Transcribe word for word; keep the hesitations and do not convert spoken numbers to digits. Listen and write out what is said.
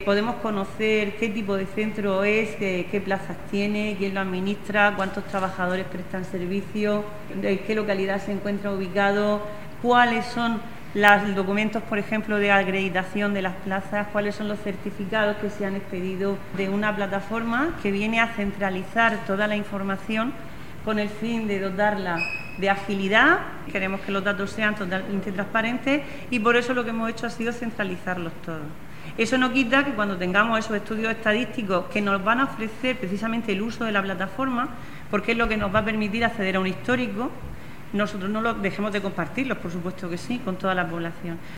Podemos conocer qué tipo de centro es, qué, qué plazas tiene, quién lo administra, cuántos trabajadores prestan servicio, en qué localidad se encuentra ubicado, cuáles son los documentos, por ejemplo, de acreditación de las plazas, cuáles son los certificados que se han expedido de una plataforma que viene a centralizar toda la información con el fin de dotarla de agilidad. Queremos que los datos sean totalmente transparentes y por eso lo que hemos hecho ha sido centralizarlos todos. Eso no quita que cuando tengamos esos estudios estadísticos que nos van a ofrecer precisamente el uso de la plataforma, porque es lo que nos va a permitir acceder a un histórico, nosotros no lo dejemos de compartirlos, por supuesto que sí, con toda la población.